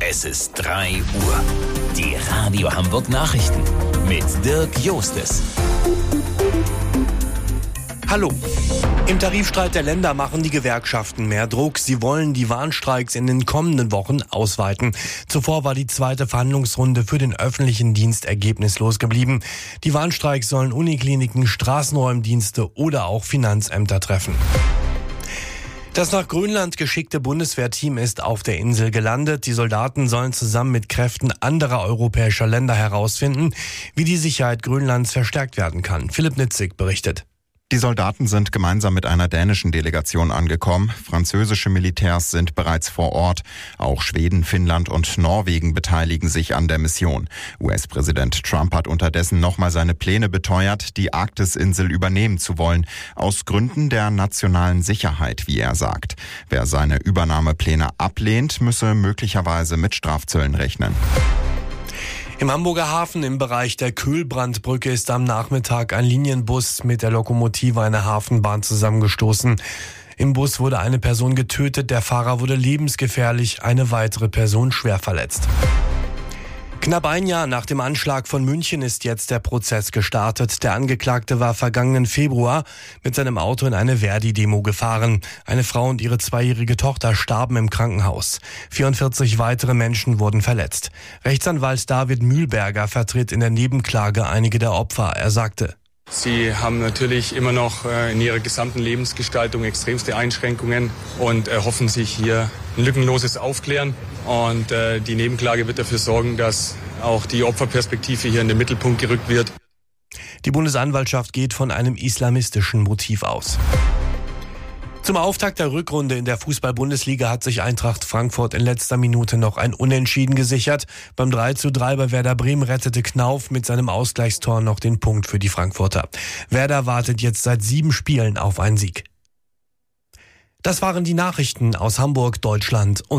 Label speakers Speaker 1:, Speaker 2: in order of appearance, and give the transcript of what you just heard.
Speaker 1: Es ist 3 Uhr. Die Radio Hamburg Nachrichten mit Dirk Jostes.
Speaker 2: Hallo. Im Tarifstreit der Länder machen die Gewerkschaften mehr Druck. Sie wollen die Warnstreiks in den kommenden Wochen ausweiten. Zuvor war die zweite Verhandlungsrunde für den öffentlichen Dienst ergebnislos geblieben. Die Warnstreiks sollen Unikliniken, Straßenräumdienste oder auch Finanzämter treffen. Das nach Grönland geschickte Bundeswehrteam ist auf der Insel gelandet. Die Soldaten sollen zusammen mit Kräften anderer europäischer Länder herausfinden, wie die Sicherheit Grönlands verstärkt werden kann. Philipp Nitzig berichtet.
Speaker 3: Die Soldaten sind gemeinsam mit einer dänischen Delegation angekommen. Französische Militärs sind bereits vor Ort. Auch Schweden, Finnland und Norwegen beteiligen sich an der Mission. US-Präsident Trump hat unterdessen nochmal seine Pläne beteuert, die Arktisinsel übernehmen zu wollen. Aus Gründen der nationalen Sicherheit, wie er sagt. Wer seine Übernahmepläne ablehnt, müsse möglicherweise mit Strafzöllen rechnen.
Speaker 2: Im Hamburger Hafen im Bereich der Köhlbrandbrücke ist am Nachmittag ein Linienbus mit der Lokomotive einer Hafenbahn zusammengestoßen. Im Bus wurde eine Person getötet, der Fahrer wurde lebensgefährlich, eine weitere Person schwer verletzt. Knapp ein Jahr nach dem Anschlag von München ist jetzt der Prozess gestartet. Der Angeklagte war vergangenen Februar mit seinem Auto in eine Verdi-Demo gefahren. Eine Frau und ihre 2-jährige Tochter starben im Krankenhaus. 44 weitere Menschen wurden verletzt. Rechtsanwalt David Mühlberger vertritt in der Nebenklage einige der Opfer. Er sagte:
Speaker 4: Sie haben natürlich immer noch in ihrer gesamten Lebensgestaltung extremste Einschränkungen und erhoffen sich hier ein lückenloses Aufklären. Und die Nebenklage wird dafür sorgen, dass auch die Opferperspektive hier in den Mittelpunkt gerückt wird.
Speaker 2: Die Bundesanwaltschaft geht von einem islamistischen Motiv aus. Zum Auftakt der Rückrunde in der Fußball-Bundesliga hat sich Eintracht Frankfurt in letzter Minute noch ein Unentschieden gesichert. Beim 3:3 bei Werder Bremen rettete Knauf mit seinem Ausgleichstor noch den Punkt für die Frankfurter. Werder wartet jetzt seit 7 Spielen auf einen Sieg. Das waren die Nachrichten aus Hamburg, Deutschland und